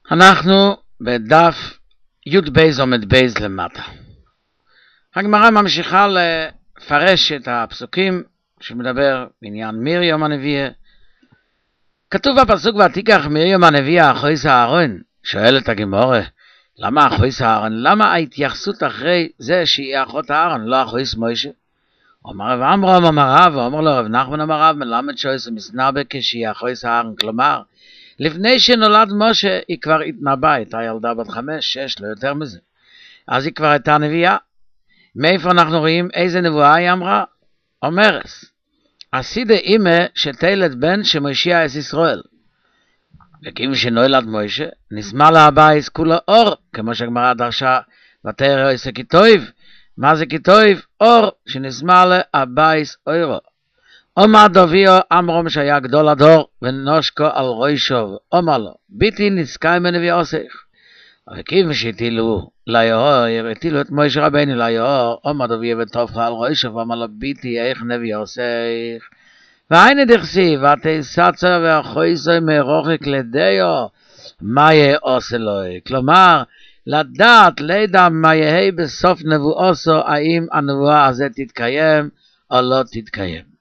אנחנו בדף י' עומד בייז למטה. הגמרא ממשיכה לפרש את הפסוקים שמדבר בעניין מרים הנביאה. כתוב בפסוק ותיקח מרים הנביאה אחויס אהרון. שואלת הגמרא, למה אחויס אהרון? למה ההתייחסות אחרי זה שהיא אחות אהרון, לא אחויס מוישה? אומר רב עמרם אמר רב, ואומר לו רב נחמן אמר רב, מלמד שויס ומסנבא כשהיא אחויס אהרון. כלומר, לפני שנולד משה היא כבר התנבאה, הייתה ילדה בת 5-6, לא יותר מזה. אז היא כבר הייתה נביאה. מאיפה אנחנו רואים איזה נבואה היא אמרה? אומרת, עשידה אימא שתלד בן שמושיע את ישראל. וכאילו שנולד משה, נסמה לה הבייס כולו אור, כמו שהגמרא דרשה, ותרא עשה כתוב. מה זה כתוב? אור שנסמה לה הבייס אורו. אומר דוביו אמרום שהיה גדול הדור ונושקו על ראשו, אומר לו, ביתי נזכאי מנביא עושך. וכיוון שהטילו ליאור, הטילו את משה רבנו ליאור, אומר דוביו וטופך על ראשו, ואומר לו, ביתי איך נביא עושך. והנה דכסיב, ותסצה ואחויסו מרוחק לדיו, מה יהיה עושה לו? כלומר, לדעת לידע מה יהיה בסוף נבואוסו, האם הנבואה הזה תתקיים או לא תתקיים.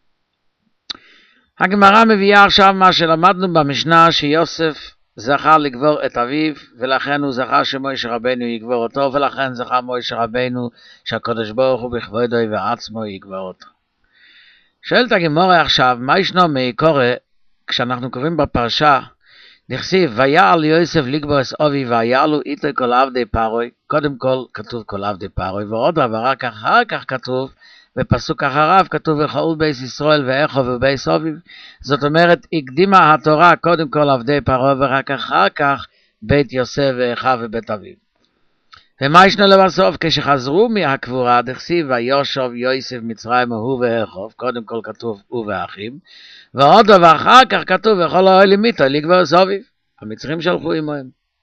הגמרא מביאה עכשיו מה שלמדנו במשנה, שיוסף זכה לגבור את אביו, ולכן הוא זכה שמשה רבנו יגבור אותו, ולכן זכה משה רבנו שהקדוש ברוך הוא בכבודו ועצמו יגבור אותו. שואלת הגמרא עכשיו, מה ישנו מקורא, כשאנחנו קוראים בפרשה, נכסיב, ויעל יוסף לגבור את אביו, ויעלו איתו כל עבדי פרוי. קודם כל כתוב כל עבדי פרוי, ועוד דבר, אחר כך כתוב, בפסוק אחריו כתוב וכל בית ישראל ואחו ובית אביו. זאת אומרת, הקדימה התורה קודם כל עבדי פרעה, ורק אחר כך בית יוסף ואחיו ובית אביו. ומה ישנו לבסוף? כשחזרו מהקבורה, דכסיב וישוב יוסף מצרים הוא ואחיו, קודם כל כתוב הוא ואחיו, ועוד דבר אחר כך כתוב וכל האוהלים איתו לגבור את אביו. המצרים שלחו עמהם.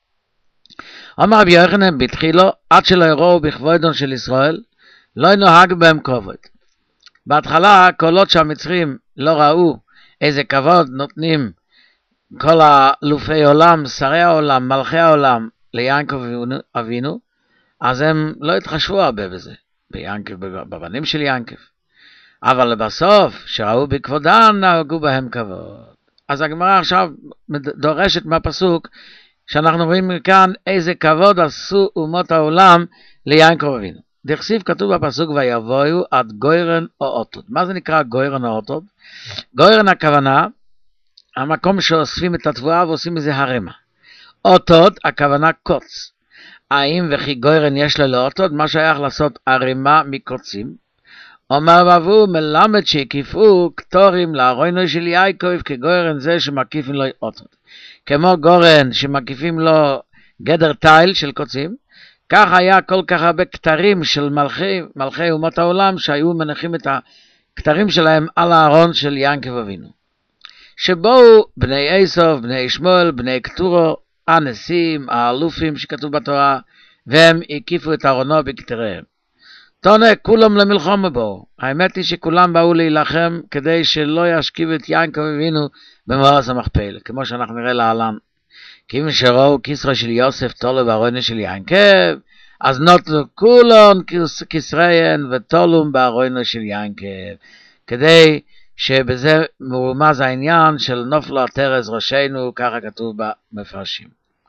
אמר רבי יוחנן בתחילו, עד שלא יראו בכבודו של ישראל, לא נוהג בהם כבוד. בהתחלה, קולות שהמצרים לא ראו איזה כבוד נותנים כל אלופי עולם, שרי העולם, מלכי העולם, ליעקב אבינו, אז הם לא התחשבו הרבה בזה, בבנים של יעקב. אבל בסוף, שראו בכבודם, נהגו בהם כבוד. אז הגמרא עכשיו דורשת מהפסוק, שאנחנו רואים כאן איזה כבוד עשו אומות העולם ליעקב אבינו. דכסיב כתוב בפסוק ויבואו עד גוירן או אותות. מה זה נקרא גוירן או אותות? גוירן הכוונה, המקום שאוספים את התבואה ועושים מזה הרמה. אותות הכוונה קוץ. האם וכי גוירן יש לו לאותות? מה שייך לעשות הרמה מקוצים? אומר בבוא מלמד שהקיפו כתורים לארונו של יעקב כגוירן זה שמקיפים לו אותות. כמו גורן שמקיפים לו גדר תיל של קוצים, כך היה כל כך הרבה כתרים של מלכי אומות העולם שהיו מנחים את הכתרים שלהם על הארון של יעקב אבינו. שבאו בני עשו, בני שמואל, בני קטורו, הנשיאים, האלופים שכתוב בתורה, והם הקיפו את ארונו בכתריהם. תונה, כולם למלחמה בו. האמת היא שכולם באו להילחם כדי שלא ישכיב את יעקב אבינו במארץ המכפלה, כמו שאנחנו נראה להלן. כיוון שראו כסרא של יוסף תולו בארונו של יעקב, אז נוטלו כולון כסריהן ותולום בארונו של יעקב, כדי שבזה מרומז העניין של נופלו התרס ראשינו, ככה כתוב במפרשים.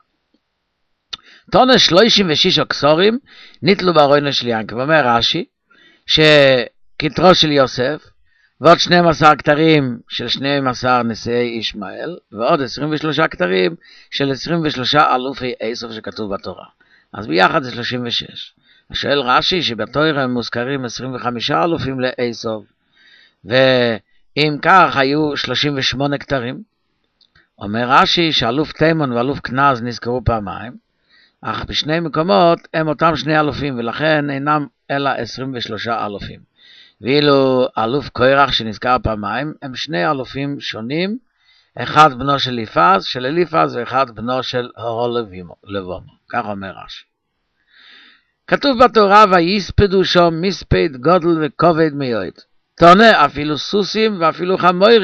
תונה 36 כסורים ניטלו בארונו של יעקב. אומר רש"י שכתרו של יוסף ועוד 12 כתרים של 12 נשיאי ישמעאל, ועוד 23 כתרים של 23 אלופי עשו שכתוב בתורה. אז ביחד זה 36. השואל רש"י שבתורה הם מוזכרים 25 אלופים לעשו, ואם כך היו 38 כתרים. אומר רש"י שאלוף תימון ואלוף כנז נזכרו פעמיים, אך בשני מקומות הם אותם שני אלופים, ולכן אינם אלא 23 אלופים. ואילו אלוף קורח שנזכר פעמיים, הם שני אלופים שונים, אחד בנו של אליפז ואחד בנו של הורלבומו. כך אומר רש"י. כתוב בתורה ויספדו שם מספד גודל וכובד מאוד. תונה אפילו סוסים ואפילו חמורים.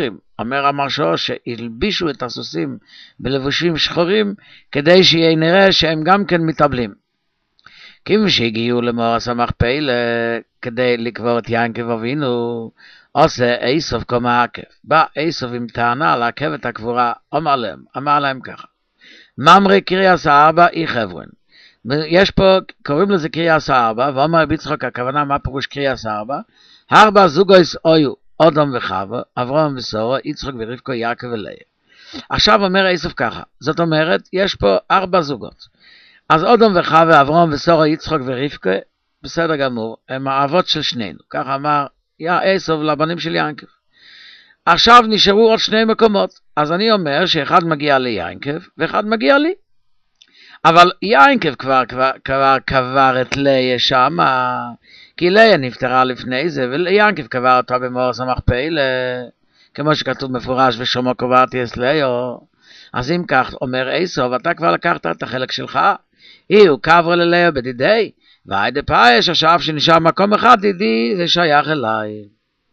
אומר המרשו שהלבישו את הסוסים בלבושים שחורים כדי שיהיה נראה שהם גם כן מתאבלים. כיוון שהגיעו למאורס המכפלה כדי לקבור את יעקב אבינו, עושה עשו קומה עקב. בא עשו עם טענה לעכב את הקבורה, אמר להם ככה. ממרי קריאס הארבע אי חברון. יש פה, קוראים לזה קריאס הארבע, ואומר ביצחוק, הכוונה מה פירוש קריאס הארבע? ארבע זוגויס אויו, אדם וחווה, אברהם ושרה, יצחק ורבקה, יעקב ולאה. עכשיו אומר עשו ככה, זאת אומרת, יש פה 4 זוגות. אז אדם וחווה, אברהם ושרה, יצחק ורבקה, בסדר גמור, הם האבות של שנינו. ככה אמר עשו לבנים של יעקב. עכשיו נשארו עוד 2 מקומות, אז אני אומר שאחד מגיע ליעקב ואחד מגיע לי. אבל יעקב כבר קבר את לאה שמה, כי לאה נפטרה לפני זה, ויעקב קבר אותה במאורס המכפלה, כמו שכתוב מפורש, ושמו קברתי את לאה. אז אם כך אומר עשו, אתה כבר לקחת את החלק שלך, הוא קבר ללאה בדידי, והיידה פאש, עכשיו שנשאר מקום אחד דידי, זה שייך אליי.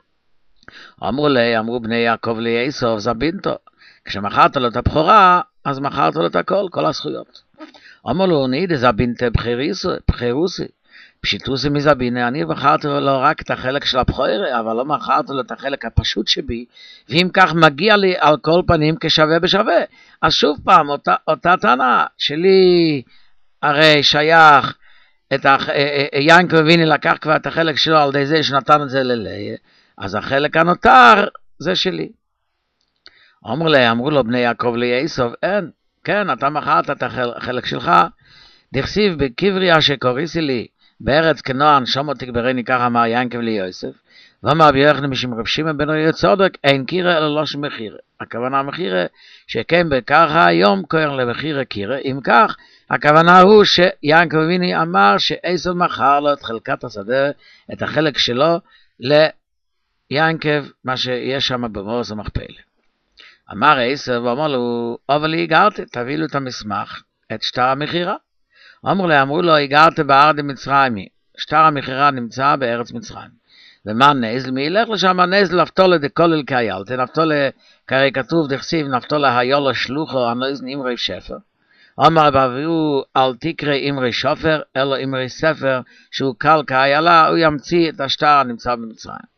אמרו בני יעקב לעשו, זבינתו, כשמכרת לו את הבכורה, אז מכרת לו את הכל, כל הזכויות. אמרו לו, נידה זבינתה בחירוסי, פשיטוסי מזבינה, אני מכרתי לו רק את החלק של הבכורה, אבל לא מכרתי לו את החלק הפשוט שבי, ואם כך מגיע לי על כל פנים כשווה בשווה. אז שוב פעם, אותה טענה שלי הרי שייך, יעקב אבינו לקח כבר את החלק שלו על ידי זה שנתן את זה ללאה, אז החלק הנותר זה שלי. אמרו לו בני יעקב לעשו, כן, אתה מכרת את החלק שלך, דכסיב בקבריה שקוריסי לי, בארץ כנען שמו תקברני, כך אמר יעקב ליוסף, ואמר ביוחנן משום רב שמעון בן רבי צודק, אין קירה אלא לא שמחירה. הכוונה מחירה, שכן בככה היום קוראים למחירה קירה, אם כך, הכוונה הוא שיעקב אבינו אמר שעשו מכר לו את חלקת השדה, את החלק שלו, ליעקב, מה שיש שם במאורס המכפלה. אמר עשו ואמר לו, אבל הגרת, תביא לו את המסמך, את שטר המחירה. אמרו לו, הגרת בארץ מצרים, שטר המחירה נמצא בארץ מצרים. ומה נזל? מי ילך לשם? נזל נפתולה דקולל כאיילת, נפתולה, כרי כתוב דכסיב, נפתולה היה לו שלוחו, הנזל אמרי שפר. אמר באביהו, אל תקרא אמרי שופר, אלא אמרי ספר, שהוא קל כאיילה, הוא ימציא את השטר הנמצא במצרים.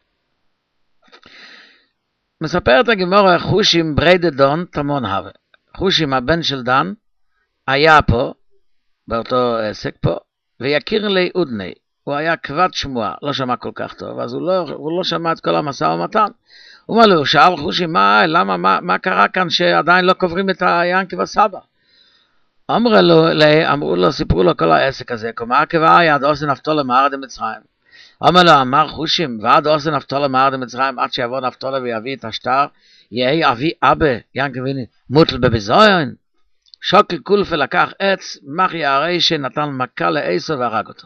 מספרת הגמרא, חושים בריידה דון תמון הווה. חושים הבן של דן היה פה, באותו עסק פה, ויקיר לי אודני. הוא היה כבד שמוע, לא שמע כל כך טוב, אז הוא לא שמע את כל המשא ומתן. הוא אומר לו, שאל חושים, מה קרה כאן שעדיין לא קוברים את יעקב הסבא? אמרו לו, סיפרו לו כל העסק הזה, כמה קבע יד עושה נפתולה מארד מצרים. אמר חושים, ועד עושה נפתולה מארד מצרים, עד שיבוא נפתולה ויביא את השטר, יהי אבי אבא, יעקב אבינו, מוטל בביזיון. שוקל קולפה לקח עץ, מחי הרי שנתן מכה לעשו והרג אותו.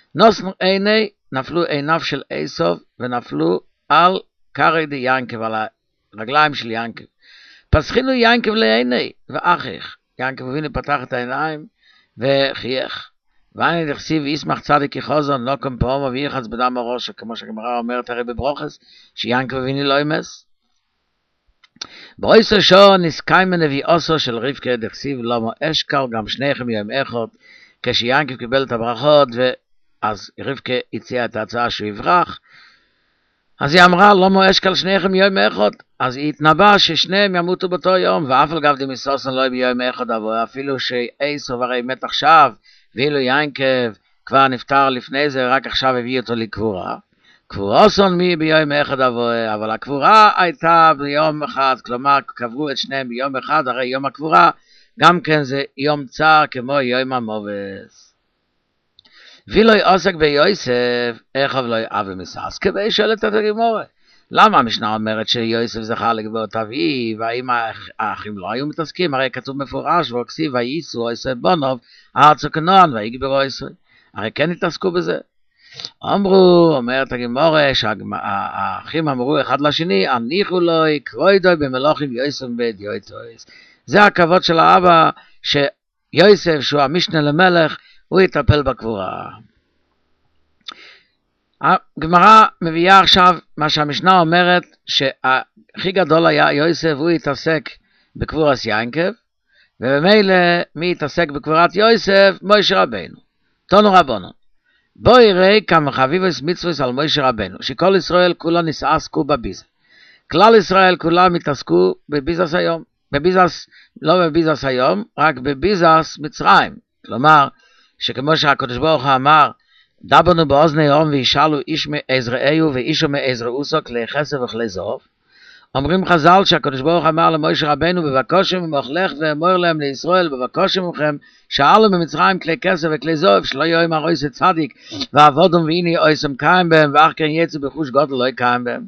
נפלו עיניו של עשו ונפלו על קרי די יעקב, על הרגליים של יעקב. פסחינו יעקב לעיני ואחיך. יעקב אבינו פתח את העיניים וחייך. ואני דכסיב ישמח צדיק יחוזון לא קום פעומו ויחץ בדם הראש, כמו שהגמרא אומרת הרי בברוכס, שיעקב אבינו לא ימס. באויסו שו נסקיים מנביאוסו של רבקה דכסיב לא אשקל, גם שניכם יום אחד, כשיעקב קיבל את הברכות, ואז רבקה הציעה את ההצעה שהוא יברח, אז היא אמרה, לא אשקל שניכם יום אחד, אז היא התנבא ששניהם ימותו באותו יום, ואף על גב דמיסוסון לא ביום אחד, אבל אפילו שעשו הרי מת עכשיו, ואילו יעקב כבר נפטר לפני זה, רק עכשיו הביא אותו לקבורה. קבורוסון מי ביום אחד אבוה, אבל הקבורה הייתה ביום אחד, כלומר קברו את שניהם ביום אחד, הרי יום הקבורה גם כן זה יום צער כמו יום המובס. וילוי עוסק ביוסף, איך אבלוי אבי מסעס, כבי שואלת את הגמורה. למה המשנה אומרת שיוסף זכה לגבור את אביו, והאם האחים לא היו מתעסקים? הרי כתוב מפורש, וכסיב וייסו יוסף בונוב, ארצו כנען ויגברו ישראל. הרי כן התעסקו בזה. אומרת הגמורה, שהאחים אמרו אחד לשני, הניחו לוי כבודו במלוכים יוסף בדיוטויס. זה הכבוד של האבא, שיוסף שהוא המשנה למלך, הוא יטפל בקבורה. הגמרא מביאה עכשיו מה שהמשנה אומרת, שהכי גדול היה יוסף, הוא התעסק בקבורת יעקב, ובמילא מי התעסק בקבורת יוסף? משה רבנו. תנו רבנו. בואי יראה כמה חביבוס מצווס על משה רבנו, שכל ישראל כולם נסעסקו בביזה. כלל ישראל כולם התעסקו בביזס היום. בביזס, לא בביזס היום, רק בביזס מצרים. כלומר, שכמו שהקדוש ברוך הוא אמר, דבנו באוזני אום וישאלו איש מעזראהו ואישו מעזראוסו כלי חסר וכלי זוב. אומרים חז"ל שהקדוש ברוך אמר למשה רבנו, בבקושם ומוכלך ואמור להם לישראל, בבקושם מכם שאלו במצרים כלי כסף וכלי זוב, שלא יאמר אויס צדיק ועבודם והנה אויסם קיים בהם, ואח כן יצא בחוש גודל לא יקיים בהם.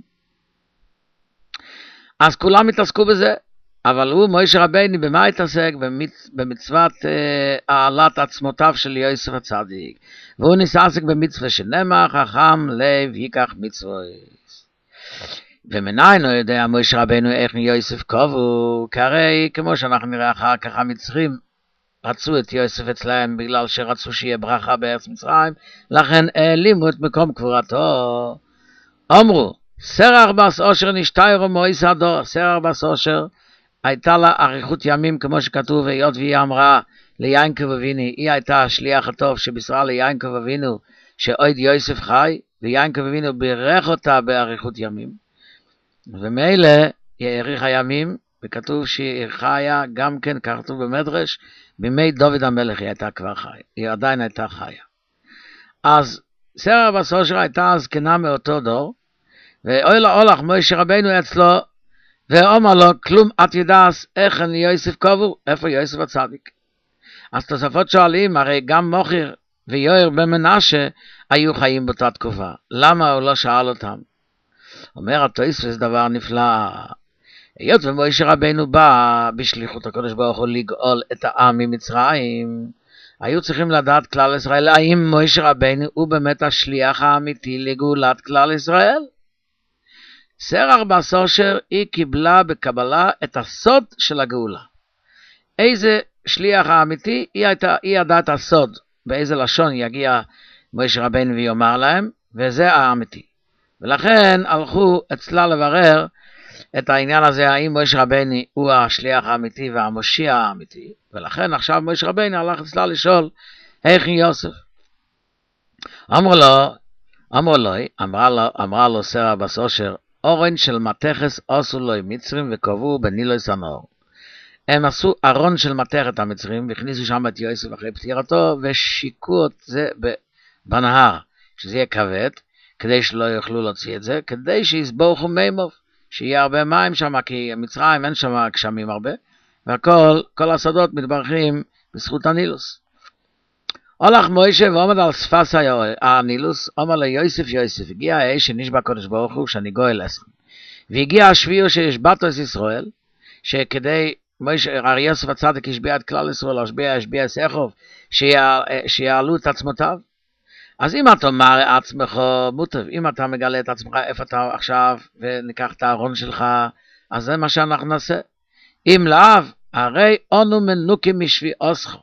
אז כולם התעסקו בזה, אבל הוא משה רבנו במה התעסק? במצוות העלת עצמותיו של יוסף הצדיק, והוא נסעסק במצווה שנאמר חכם לב ייקח מצוות. ומניין הוא יודע משה רבנו איך מיוסף קובו, כי הרי כמו שאנחנו נראה אחר כך המצרים רצו את יוסף אצלהם בגלל שרצו שיהיה ברכה בארץ מצרים, לכן העלימו את מקום קבורתו. אמרו סרח בס אושר נשתיירו מויס הדור. סרח בס אושר הייתה לה אריכות ימים, כמו שכתוב, היות והיא אמרה ליעקב אבינו, היא הייתה השליח הטוב שבשרה ליעקב אבינו שעוד יוסף חי, ויעקב אבינו בירך אותה באריכות ימים, ומילא היא האריכה ימים, וכתוב שהיא חיה גם כן, כתוב במדרש, בימי דוד המלך היא הייתה כבר חיה, היא עדיין הייתה חיה. אז סרח בס אושר הייתה זקנה מאותו דור, ואוהלה הולך משה רבנו אצלו, ואומר לו, כלום את ידעס איך אני יוסף קובו, איפה יוסף הצדיק? אז תוספות שואלים, הרי גם מוכר ויואר בן מנשה היו חיים באותה תקופה, למה הוא לא שאל אותם? אומר התוספות, זה דבר נפלא, היות ומשה רבנו בא בשליחות הקדוש ברוך הוא לגאול את העם ממצרים, היו צריכים לדעת כלל ישראל, האם משה רבנו הוא באמת השליח האמיתי לגאולת כלל ישראל? סרח בס אושר היא קיבלה בקבלה את הסוד של הגאולה. איזה שליח האמיתי? היא ידעה את הסוד, באיזה לשון יגיע משה רבנו ויאמר להם, וזה האמיתי. ולכן הלכו אצלה לברר את העניין הזה, האם משה רבנו הוא השליח האמיתי והמושיע האמיתי, ולכן עכשיו משה רבנו הלך אצלה לשאול, איך יוסף? אמרה לו סרח בס אושר, אורן של מתכס עשו לו מצרים וקבעו בנילו סנור. הם עשו ארון של מתכת המצרים והכניסו שם את יוסף אחרי פטירתו ושיקו את זה בנהר, שזה יהיה כבד, כדי שלא יוכלו להוציא את זה, כדי שיסבוכו מימוב, שיהיה הרבה מים שם, כי מצרים אין שם גשמים הרבה, וכל השדות מתברכים בזכות הנילוס. הולך משה ועומד על שפת הנילוס, אומר ליוסף, יוסף, הגיע האש שנשבע קודש ברוך הוא שאני גואל אסכם. והגיע השביעו שהשבעתו את ישראל, שכדי יוסף הצדיק השביע את כלל ישראל, השביע את יעקב, שיעלו את עצמותיו. אז אם אתה אומר עצמך מוטב, אם אתה מגלה את עצמך איפה אתה עכשיו, וניקח את הארון שלך, אז זה מה שאנחנו נעשה. אם לאו, הרי אנו מנוקים משבי אוסכו.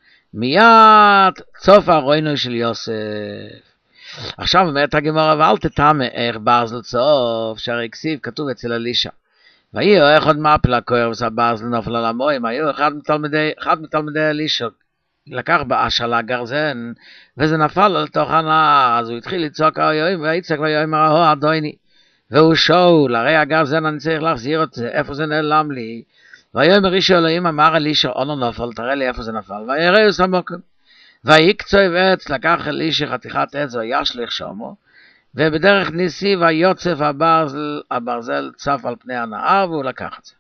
מיד צוף הרוינו של יוסף. עכשיו אומרת הגמרא, ואל תטמא איך ברזל צוף, שהרי כסיב כתוב אצל אלישע. ויהי אחד מפל הכהר וסברזל נופל על המים, היו אחד מתלמידי אלישע, לקח באש על הגרזן, וזה נפל על תוך הנהר, אז הוא התחיל לצעוק האויום, ויצעק ויאמר ההוא אדוני, והוא שאול, הרי הגרזן אני צריך להחזיר את זה, איפה זה נעלם לי? ויאמר איש אלוהים אמר אלישע אונו נופל, תראה לי איפה זה נפל, ויראו סמוקם. ויקצוב עץ, לקח אלישע חתיכת עץ וישליך שמו, ובדרך ניסי ויוצף הברזל צף על פני הנהר, והוא לקח את זה.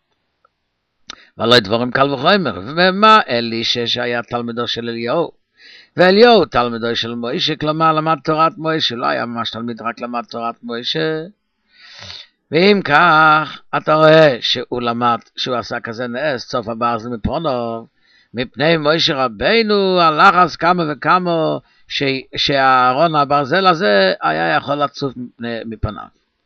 ולא דבורים קל וחומר, ומה אלישע שהיה תלמידו של אליהו, ואליהו תלמידו של מוישה, כלומר למד תורת מוישה, לא היה ממש תלמיד, רק למד תורת מוישה. ואם כך, אתה רואה שהוא למד, שהוא עשה כזה נס, צוף הברזל מפונו, מפני מוישה רבנו, הלך אז כמה וכמה, שהארון הברזל הזה היה יכול לצוף מפניו.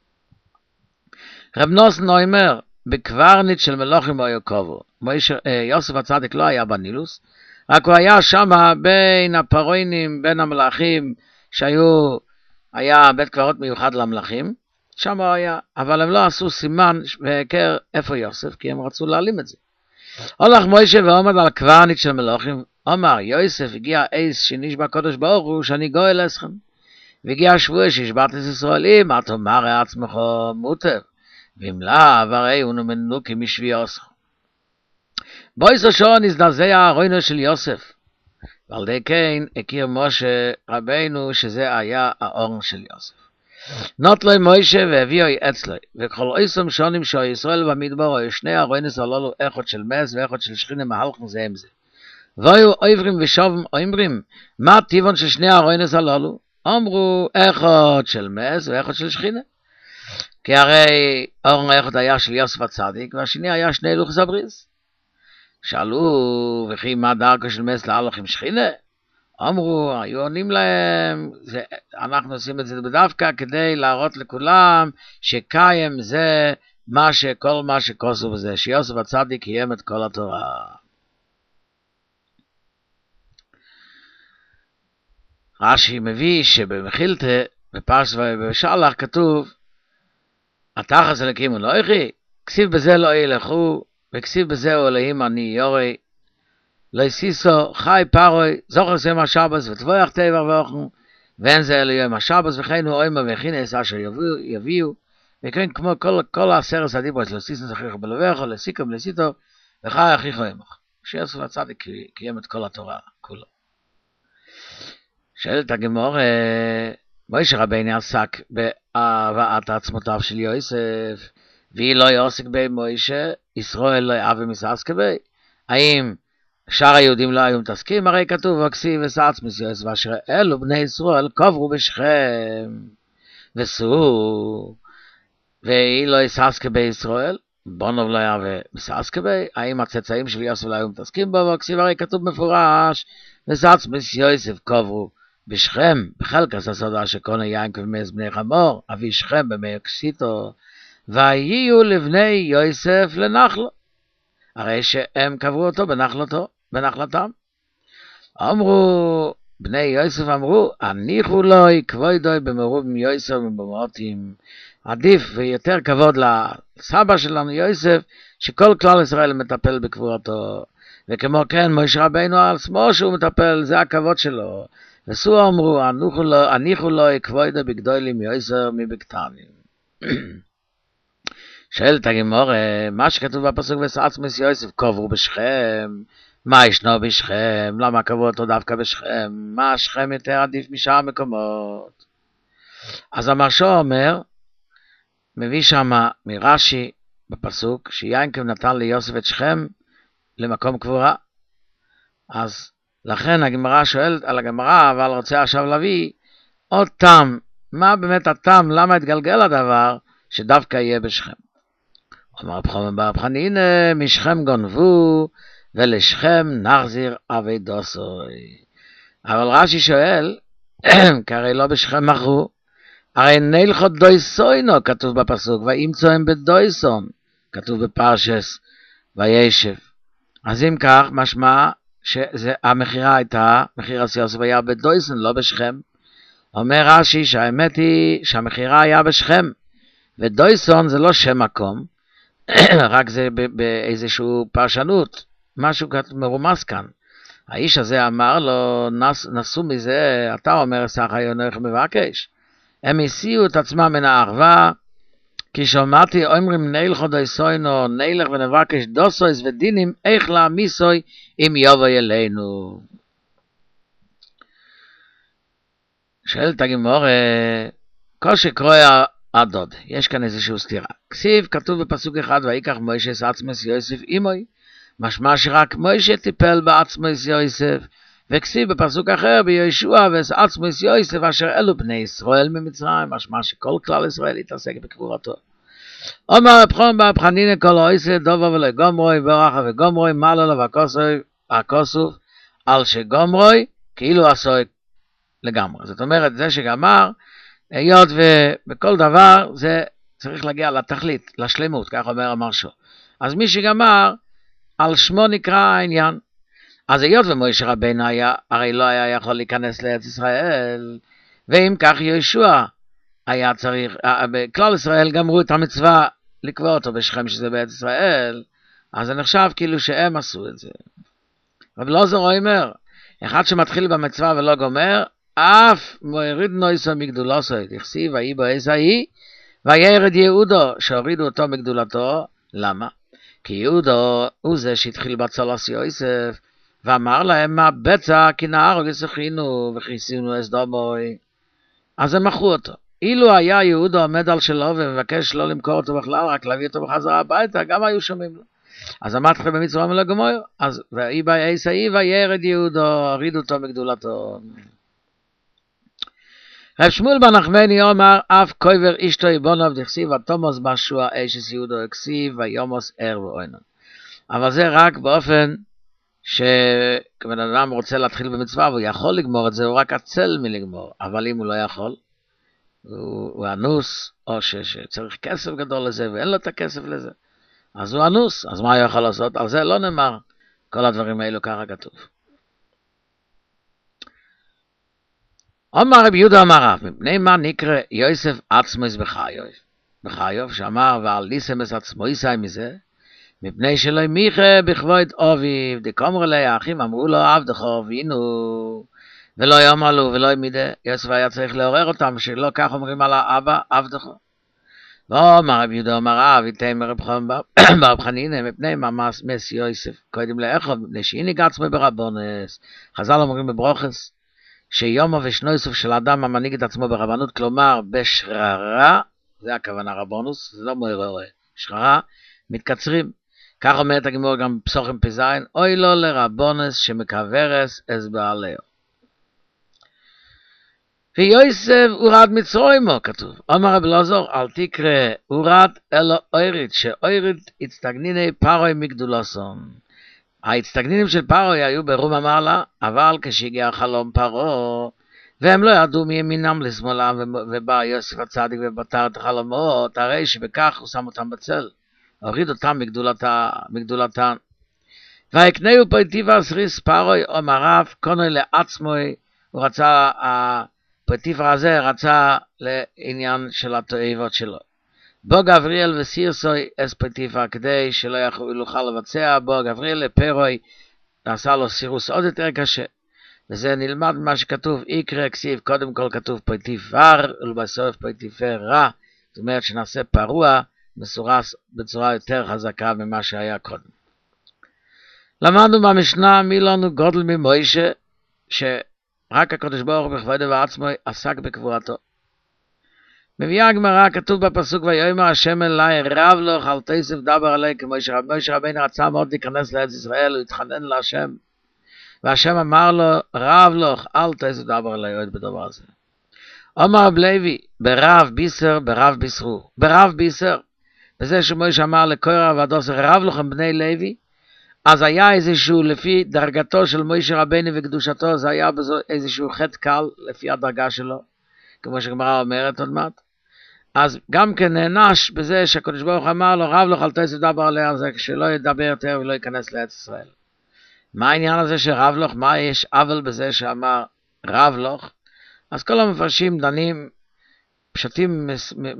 רב נוסן אומר, בקברניט של מלוכים ויעקבו, יוסף הצדיק לא היה בנילוס, רק הוא היה שם בין הפרעונים, בין המלאכים שהיו היה בית קברות מיוחד למלכים, שם הוא היה, אבל הם לא עשו סימן והכר איפה יוסף, כי הם רצו להעלים את זה. הולך מוישה ועומד על קברניט של מלוכים, אומר יוסף הגיע אייס שנשבע קודש ברוך הוא שאני גואל אסכם, והגיע שבוע שהשבעת את ישראל, מה תאמר עצמך מוטב, ואם לא, הרי הוא מנוקי משבי אסכם. בויסו שון הזדעזע הרוינו של יוסף, ועל די כן הכיר משה רבינו שזה היה האור של יוסף. נות לו מוישה והביאו אצלו, וכל איסום שונים שישראל במדבר היו שני הרוינס הללו, אחד של מס ואחד של שכינה מהלכם זה עם זה. והיו עברים ושובם אומרים, מה טיבון של שני הרוינס הללו? אמרו, אחד של מס ואחד של שכינה. כי הרי אור אחד היה של יוסף הצדיק, והשני היה שני לוחס הבריס. שאלו, וכי מה דרכו של מס להלוך עם שכינה? אמרו, היו עונים להם, אנחנו עושים את זה בדווקא כדי להראות לכולם שקיים זה כל מה שכוסו בזה, שיוסף הצדיק קיים את כל התורה. רש"י מביא שבמחילתא, בפרשת ובשלח כתוב, התחס אלוקים אלוהי, כסיב בזה לא ילכו, וכסיב בזה אלוהים אני יורי, לא יסיסו חי פרוי זוכר זה מהשבס ותבויח טבע ואוכנו ואין זה אלו יום השבס וכן הוא אוימה וכינס אשר יביאו וכן כמו כל הסרס הדיברות לא סיסו זכריך בלבך לסיקם לסיתו וחי אחיך אוימך שיוסף הצדיק קיים את כל התורה כולו. שואלת הגמור, מוישה רבינו עסק בהבאת עצמותיו של יוסף והיא לא יעסק במוישה ישראל לא יאהב ומסעסק בי, האם שאר היהודים לא היו מתעסקים? הרי כתוב וכסיב וסעצמוס יוסף אשר אלו בני ישראל קברו בשכם וסעו והיא לא יסעסק בישראל בונוב לא היה ומסעסק בי, האם הצאצאים של יוסף לא היו מתעסקים בו? וכסיב הרי כתוב מפורש וסעצמוס יוסף קברו בשכם בחלקס הסודה שקונה יעקב ומס בני חמור אבי שכם במי קסיתו ויהיו לבני יוסף לנחלו, הרי שהם קברו אותו בנחלתם. אמרו בני יוסף אמרו הניחו לוי כבודוי במרובים יוסף ובמועטים, עדיף ויותר כבוד לסבא שלנו יוסף שכל כלל ישראל מטפל בקבורתו, וכמו כן משה רבינו על עצמו שהוא מטפל, זה הכבוד שלו. וסו אמרו הניחו לוי כבודוי בגדולים יוסף מבקטנים. שואלת הגמור, מה שכתוב בפסוק וסעצמוס יוסף קברו בשכם, מה ישנו בשכם? למה קברו אותו דווקא בשכם? מה שכם יותר עדיף משאר המקומות? אז המרשו אומר, מביא שמה מרש"י בפסוק, שיעקב נתן ליוסף את שכם למקום קבורה. אז לכן הגמרא שואלת על הגמרא, אבל רוצה עכשיו להביא עוד טעם. מה באמת הטעם? למה התגלגל הדבר שדווקא יהיה בשכם? אמר רב חנינא משכם גונבו ולשכם נחזיר אבידוסוי. אבל רש"י שואל, כי הרי לא בשכם מכרו, הרי נלכות דויסוינו כתוב בפסוק, וימצאו הם בדויסון כתוב בפרשס וישב. אז אם כך משמע שהמחירה הייתה, מחיר יוסף היה בדויסון לא בשכם. אומר רש"י שהאמת היא שהמחירה היה בשכם, ודויסון זה לא שם מקום, רק זה באיזשהו פרשנות, משהו מרומס כאן. האיש הזה אמר לו, נסו מזה, אתה אומר סך היונך מבקש. הם הסיעו את עצמם מן הערבה, כי שמעתי אומרים נלכו דויסוינו, נלך ונבקש דוסויס ודינים, איך להמיסוי אם יבוא אלינו. שואלת הגמרא, כל שקרוי הדוד, יש כאן איזשהו סתירה. כסיב כתוב בפסוק אחד, ויקח מוישה עצמוס יוסף עמוי, משמע שרק מוישה טיפל בעצמוס יוסף, וכסיב בפסוק אחר ביהושע ועצמוס יוסף אשר אלו בני ישראל ממצרים, משמע שכל כלל ישראל יתעסק בקבורתו. אומר רב חנינא כל העושה דובר ולגומרוי ברכה וגומרוי מעלה לו והכוסוף על שגומרוי כאילו עשוי לגמרי. זאת אומרת, זה שגמר, היות ובכל דבר זה צריך להגיע לתכלית, לשלמות, כך אומר המרשו. אז מי שגמר, על שמו נקרא העניין. אז היות ומשה רבינו היה, הרי לא היה יכול להיכנס לארץ ישראל, ואם כך יהושע היה צריך, בכלל ישראל גמרו את המצווה לקבוע אותו בשכם שזה בארץ ישראל, אז זה נחשב כאילו שהם עשו את זה. רב אלעזר אומר, אחד שמתחיל במצווה ולא גומר, אף מוריד נויסו מגדולוסו, תכסיב ויהי בו עשאי, וירד יהודו, שהורידו אותו מגדולתו. למה? כי יהודו הוא זה שהתחיל בצלוס יוסף, ואמר להם מה בצע כי נהרוג ישכינו וכיסינו אסדומוי. אז הם מכרו אותו. אילו היה יהודו עומד על שלו ומבקש לא למכור אותו בכלל, רק להביא אותו בחזרה הביתה, גם היו שומעים לו. אז אמרתי לכם במצווה ולא גמור, אז ויהי בו עשאי וירד יהודו, הורידו אותו מגדולתו. רב שמואל בן נחמני אומר, אף קויבר אשתו יבונוב דכסיב ותומוס בשוע אשס יהודו הכסיב ויומוס ער ואוינון. אבל זה רק באופן שבן אדם רוצה להתחיל במצווה והוא יכול לגמור את זה, הוא רק עצל מלגמור. אבל אם הוא לא יכול, הוא אנוס, או שצריך כסף גדול לזה ואין לו את הכסף לזה, אז הוא אנוס. אז מה הוא יכול לעשות? על זה לא נאמר כל הדברים האלו, ככה כתוב. אמר רבי יהודה אמר רב, מפני מה נקרא יוסף עצמוס בחיוב, שאמר ועל ליסמס עצמויסי מזה, מפני שלא מיכה בכבוד אביו, דקומר אלי האחים אמרו לו עבדך והינו, ולא יאמר לו ולא מידה, יוסף היה צריך לעורר אותם, שלא כך אומרים על האבא עבדך. ואמר רבי יהודה אמר רב, יתאם רב ברב חנינא, מפני מה מס יוסף קודם לאחוב, מפני שהנהיג עצמו ברבונס. חז"ל אומרים בברוכס, שיומו ושנויסוף של אדם המנהיג את עצמו ברבנות, כלומר בשררה, זה הכוונה רבונוס, זה לא מוירואה, שררה, מתקצרים. כך אומרת הגמור גם פסוחים פזיין, אוי לו לרבונס שמקברס אז בעליו. ויוסף הורד מצרוימו, כתוב. אומר רב אלעזר, אל תקרא הורד אלא אוירית, שאוירית הצטגניני פרוי מגדולוסון. ההצטגנינים של פרוי היו ברום המעלה, אבל כשהגיע החלום פרו, והם לא ידעו מימינם לשמאלם, ובא יוסף הצדיק ובטר את החלומות, הרי שבכך הוא שם אותם בצל, הוריד אותם מגדולתן. ויקנהו פויטיפרס ריס פרוי אומר רב, קונו לעצמוי, הוא רצה, הפויטיפר הזה רצה לעניין של התאיבות שלו. בו גבריאל וסירסוי אס פויטיפר, כדי שלא יוכל לבצע, בו גבריאל לפרוי, עשה לו סירוס עוד יותר קשה. וזה נלמד מה שכתוב, איקרא כסיב, קודם כל כתוב פויטיפר, ולבסוף פויטיפר רע, זאת אומרת שנעשה פרוע, מסורס בצורה יותר חזקה ממה שהיה קודם. למדנו במשנה מי לנו גודל ממוישה, שרק הקדוש ברוך הוא בכבודו ועצמו עסק בקבורתו. מביאה הגמרא, כתוב בפסוק ויאמר השם אלי רב לך אל תיסף דבר עלי, כמו שמשה רבינו רצה מאוד להיכנס לארץ ישראל, הוא התחנן להשם, והשם אמר לו רב לך אל תיסף דבר עלי עוד בדבר הזה. אומר רב לוי, ברב בישר ברב בישרו, ברב בישר, וזה שמשה אמר לקורח ועדוסה רב לכם בני לוי, אז היה איזשהו, לפי דרגתו של משה רבינו וקדושתו, זה היה איזשהו חטא קל לפי הדרגה שלו, כמו שגמרא אומרת עוד מעט. אז גם כן נענש בזה שהקדוש ברוך אמר לו רב לך אל תיסף דבר עלי על זה, שלא ידבר יותר ולא ייכנס לארץ ישראל. מה העניין הזה שרב לך? מה יש עוול בזה שאמר רב לך? אז כל המפרשים דנים פשטים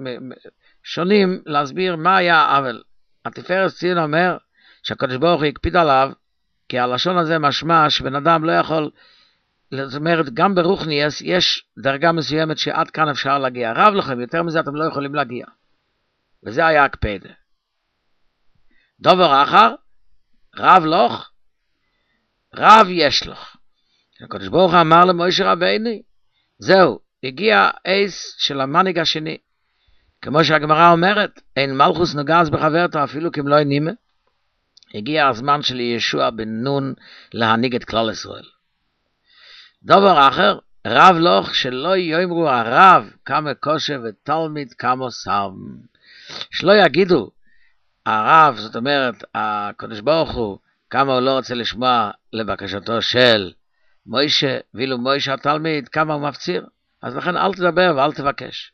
שונים להסביר מה היה העוול. התפארת ציון אומר שהקדוש ברוך הוא הקפיד עליו, כי הלשון הזה משמע שבן אדם לא יכול, זאת אומרת גם ברוחניאס יש דרגה מסוימת שעד כאן אפשר להגיע. רב לכם, יותר מזה אתם לא יכולים להגיע. וזה היה הקפד. דבר אחר, רב לך, רב יש לך. הקדוש ברוך הוא אמר למשה רבינו, זהו, הגיע עץ של המנהיג השני. כמו שהגמרא אומרת, אין מלכוס נוגס בחברתו אפילו כמלוא נימה. הגיע הזמן של ישוע בן נון להנהיג את כלל ישראל. דבר אחר, רב לך שלא יאמרו הרב כמה קושי ותלמיד כמה סם. שלא יגידו הרב, זאת אומרת הקדוש ברוך הוא, כמה הוא לא רוצה לשמוע לבקשתו של מוישה, ואילו מוישה התלמיד כמה הוא מפציר. אז לכן אל תדבר ואל תבקש.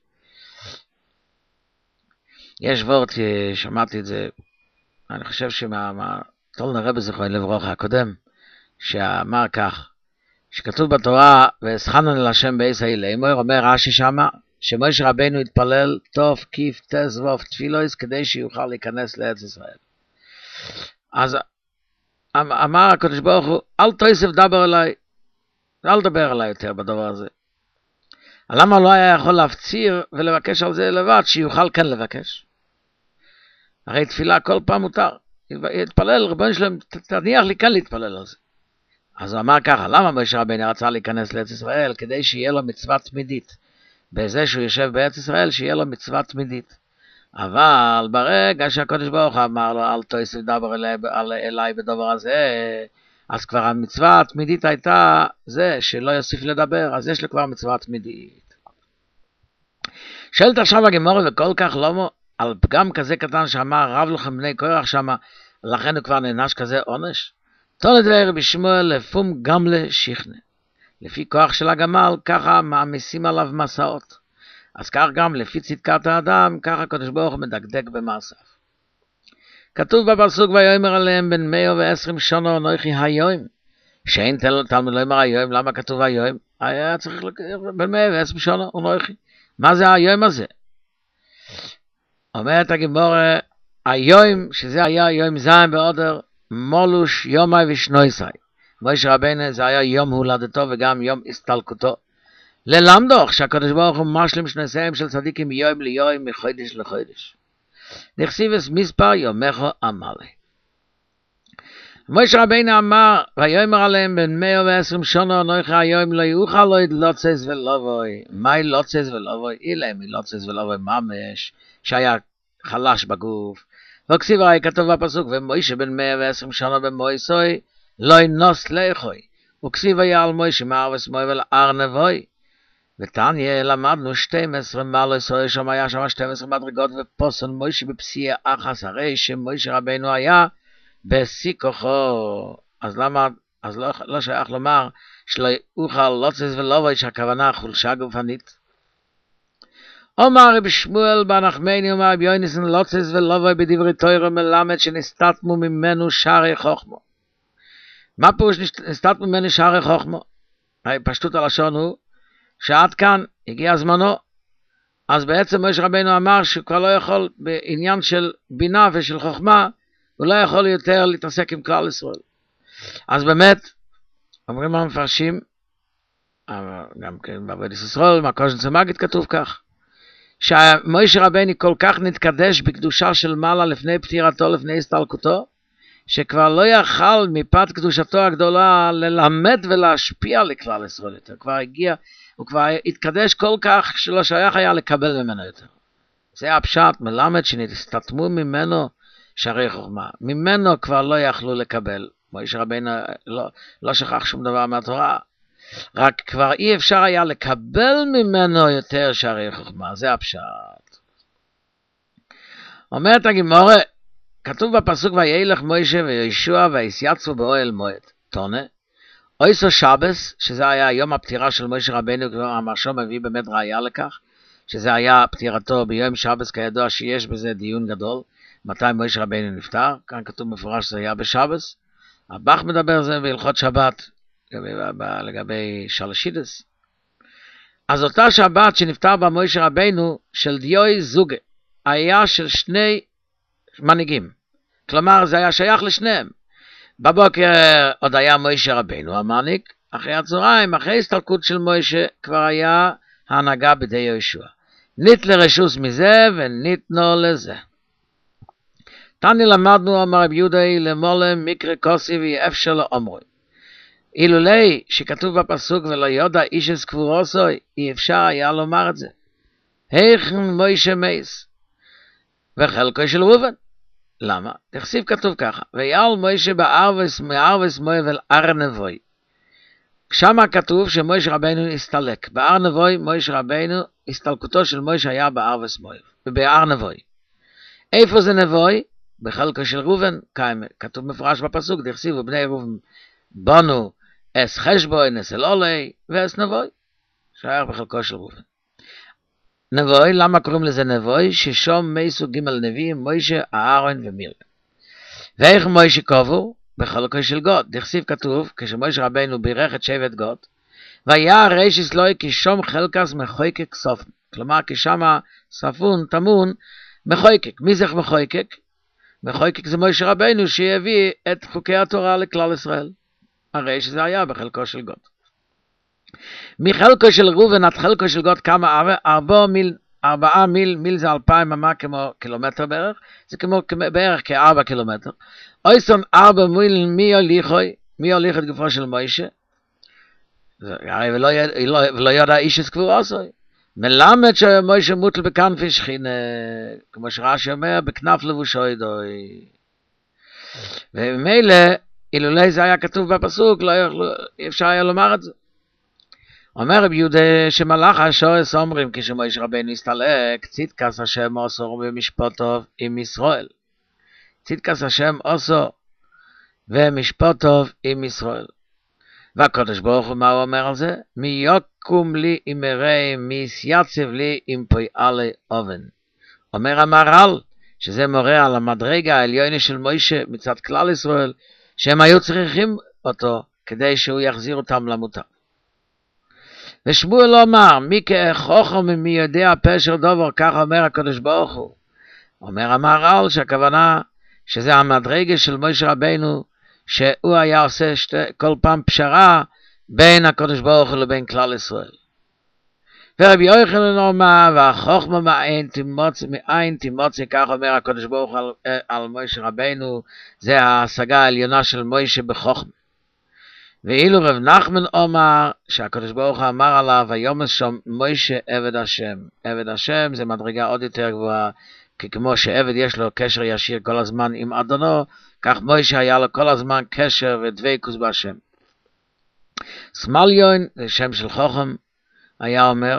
יש וורט, שמעתי את זה, אני חושב תולן הרבי זכרונו לברכה הקודם, שאמר כך, שכתוב בתורה, והסחנן אל השם בעץ האילמור, אומר רש"י שמה, שמשה רבנו התפלל תוף, כיף, תס, ווף, תפילויס, כדי שיוכל להיכנס לארץ ישראל. אז אמר הקדוש ברוך הוא, אל תוסיף דבר אליי, אל תדבר אליי יותר בדבר הזה. למה לא היה יכול להפציר ולבקש על זה לבד, שיוכל כן לבקש? הרי תפילה כל פעם מותר. יתפלל, רבנו שלהם, תניח לי כן להתפלל על זה. אז הוא אמר ככה, למה משה רבנו רצה להיכנס לארץ ישראל? כדי שיהיה לו מצווה תמידית. בזה שהוא יושב בארץ ישראל, שיהיה לו מצווה תמידית. אבל ברגע שהקדוש ברוך אמר לו, אל תוסיף דבר אליי בדבר הזה, אז כבר המצווה התמידית הייתה זה שלא יוסיף לדבר, אז יש לו כבר מצווה תמידית. שואלת עכשיו הגמרא, וכל כך למה על פגם כזה קטן שאמר רב לכם בני קורח שמה, לכן הוא כבר נענש כזה עונש? תונת רבי שמואל לפום גמלה שכנה. לפי כוח של הגמל, ככה מעמיסים עליו מסעות. אז כך גם לפי צדקת האדם, ככה הקדוש ברוך הוא מדקדק במעשיו. כתוב בפסוק, ויאמר עליהם בן 120 שנה אנוכי היום. שאין תלמוד לא אמר היום, למה כתוב היום? היה צריך בן 120 שנה אנוכי. מה זה היום הזה? אומרת הגמרא, היום, שזה היה יום זין באדר, מולוש יומי ושנויסי. משה רבנו זה היה יום הולדתו וגם יום הסתלקותו. ללמדוך שהקדוש ברוך הוא משלים שנוסיהם של צדיקים מיום ליום, מחודש לחודש. נכסיבס מספר יומך עמלי. משה רבנו אמר, ויאמר עליהם בן 120 שנה אנוכי היום לא יוכל לו לוצץ ולבוא. מהי לוצץ ולבוא? אילם לוצץ ולבוא ממש, שהיה חלש בגוף. וכסיב הרי כתוב בפסוק, ומשה בן 120 שנה במויסוי, לא ינוס לאחוי. וכסיב היה על משה מארבס מויבל ארנבוי. ותניא למדנו 12 מעלות ישראל, שם היה שם 12 מדרגות ופוסל משה בפסיע אחס, הרי שמשה רבנו היה בשיא כוחו. אז למה, אז לא שייך לומר שלא יוכל לוצץ ולבוא, שהכוונה חולשה גופנית. אומר רבי שמואל בנחמני אומר רבי יוניסן לוצץ ולבוא בדברי תורה מלמד שנסתתמו ממנו שערי חוכמו. מה פירוש נסתתמו ממנו שערי חוכמו? פשטות הלשון הוא שעד כאן הגיע זמנו, אז בעצם משה רבנו אמר שהוא כבר לא יכול בעניין של בינה ושל חוכמה, הוא לא יכול יותר להתעסק עם כלל ישראל. אז באמת, אומרים המפרשים, גם כן בעבודת ישראל, מהקושן צמגית כתוב כך, שמשה רבנו כל כך נתקדש בקדושה של מעלה לפני פטירתו, לפני הסתלקותו, שכבר לא יכל מפאת קדושתו הגדולה ללמד ולהשפיע לכלל ישראל יותר. כבר הגיע, הוא כבר התקדש כל כך שלא שייך היה לקבל ממנו יותר. זה הפשט, מלמד שנסתתמו ממנו שערי חוכמה. ממנו כבר לא יכלו לקבל. משה רבנו לא שכח שום דבר מהתורה. רק כבר אי אפשר היה לקבל ממנו יותר שערי חוכמה. זה הפשט. אומרת הגמרא, כתוב בפסוק וילך משה וישוע ויסייצו באוהל מועד. תונה. אויסו שבס, שזה היה יום הפטירה של משה רבנו, כבר המרשו מביא באמת ראיה לכך, שזה היה פטירתו ביום שבס, כידוע שיש בזה דיון גדול, מתי משה רבנו נפטר, כאן כתוב מפורש שזה היה בשבס, הבח מדבר זה בהלכות שבת, לגבי שלשידס. אז אותה שבת שנפטר בה משה רבנו, של דיוי זוגה, היה של שני מנהיגים, כלומר זה היה שייך לשניהם. בבוקר עוד היה משה רבנו המנהיג, אחרי הצהריים, אחרי הסתלקות של משה, כבר היה ההנהגה בידי יהושע. ניט לרשוס מזה וניתנו לזה. תני למדנו, אמר רבי יהודה, למולה מקרא כוסי ואפשר לאומרו. אילולי שכתוב בפסוק ולא יודע איש את קבורוסו, אי אפשר היה לומר את זה. היכן משה מייס וחלקו של ראובן. למה? תכסיב כתוב ככה, ויעל משה מארבס מויבל ארנבוי. שמה כתוב שמשה רבנו הסתלק. בארנבוי משה רבנו, הסתלקותו של משה היה בארבס מויבל, בארנבוי. איפה זה נבוי? בחלקו של ראובן, כתוב מפורש בפסוק, תכסיב ובני ראובן בנו אס חשבון, אס אלולי, ואס נבוי. שייך בחלקו של ראובן. נבוי, למה קוראים לזה נבוי? ששום מייסו ג' נביאים, מוישה, אהרון ומירים. ואיך מוישה קבור? בחלקו של גוד. דכסיב כתוב, כשמשה רבנו בירך את שבט גוד, והיה רישיס לוי כשום חלקס מחויקק סופן. כלומר, כשמה ספון, תמון, מחויקק. מי זה מחויקק? מחויקק זה משה רבנו שהביא את חוקי התורה לכלל ישראל. הרי שזה היה בחלקו של גוד. מחלקו של ראובן עד חלקו של גוד כמה 4 מיל זה 2,000 אמה כמו קילומטר בערך, זה כמו בערך כ4 קילומטר. אויסון 4 מיל מי הוליך את גופו של מוישה? הרי ולא ידע איש את קבור עשוי. מלמד שמוישה מוטל בכנפי שכינה, כמו שרש"י אומר, בכנף לבושו ידוי. וממילא, אילולא זה היה כתוב בפסוק, אפשר היה לומר את זה. אומר רבי יהודה שמלאך השורס אומרים כשמוישה רבנו הסתלק, צדקת השם עשו במשפטו עם ישראל. צדקת השם עשו ומשפטו עם ישראל. והקדוש ברוך הוא מה הוא אומר על זה? מי יקום לי עם מראה, מי יסייצב לי עם פועלי אובן. אומר המהר"ל, שזה מורה על המדרגה העליונה של מוישה מצד כלל ישראל, שהם היו צריכים אותו כדי שהוא יחזיר אותם למוטב. ושמואל אמר, מי כחוכם ומי יודע פשר דובר, כך אומר הקדוש ברוך הוא. אומר המהר"ל שהכוונה שזה המדרגה של מוישה רבנו, שהוא היה עושה כל פעם פשרה בין הקדוש ברוך הוא לבין כלל ישראל. ורבי יוחנן אומר, והחוכמה מאין תימוצי, כך אומר הקדוש ברוך הוא על מוישה רבנו, זה ההשגה העליונה של מוישה בחוכמה. ואילו רב נחמן אומר, שהקדוש ברוך הוא אמר עליו, ויאמר שם מוישה עבד השם. עבד השם זה מדרגה עוד יותר גבוהה, כי כמו שעבד יש לו קשר ישיר כל הזמן עם אדונו, כך מוישה היה לו כל הזמן קשר ודבקות בהשם. סמליון, זה שם של חוכם, היה אומר,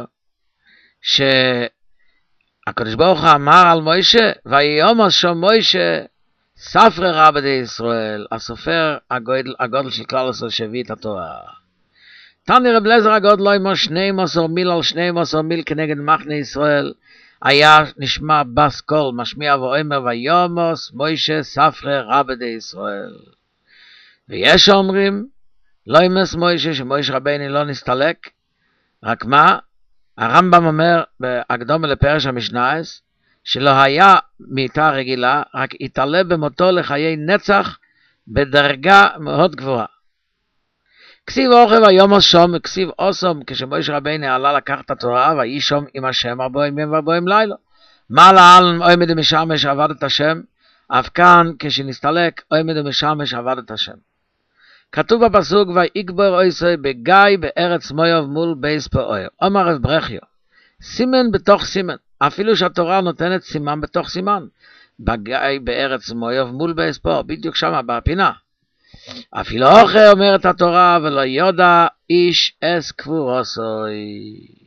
שהקדוש ברוך הוא אמר על מוישה, ויאמר שם מוישה, ספרי רבדי ישראל, הסופר הגודל של כלל ישראל שהביא את התורה. תני רב אליעזר הגודל אמר 12 מיל על 12 מיל כנגד מחנה ישראל, היה נשמע בס קול, משמיע ואומר, ויומוס מוישה ספרי רבדי ישראל. ויש אומרים, לא ימס מוישה, שמוישה רבנו לא נסתלק, רק מה? הרמב"ם אומר בהקדומה לפרש המשנהס, שלא היה מיתה רגילה, רק התעלה במותו לחיי נצח בדרגה מאוד גבוהה. כסיב אוכל ויומוס שום, כסיב אוסום, כשמוישה רבנו עלה לקח את התורה, וישום עם השם 40 ימים ו40 לילה. מה לעלם עומד ומשמש עבד את השם? אף כאן כשנסתלק עומד ומשמש עבד את השם. כתוב בפסוק, ויקבר אויסוי בגיא בארץ מויוב מול בייס פאויר. אומר רב ברכיו, סימן בתוך סימן, אפילו שהתורה נותנת סימן בתוך סימן. בגיא בארץ מויוב מול בייס פאויר, בדיוק שמה בפינה. אפילו אחרי אומרת התורה, ולא יודע איש אס קבור עשוי.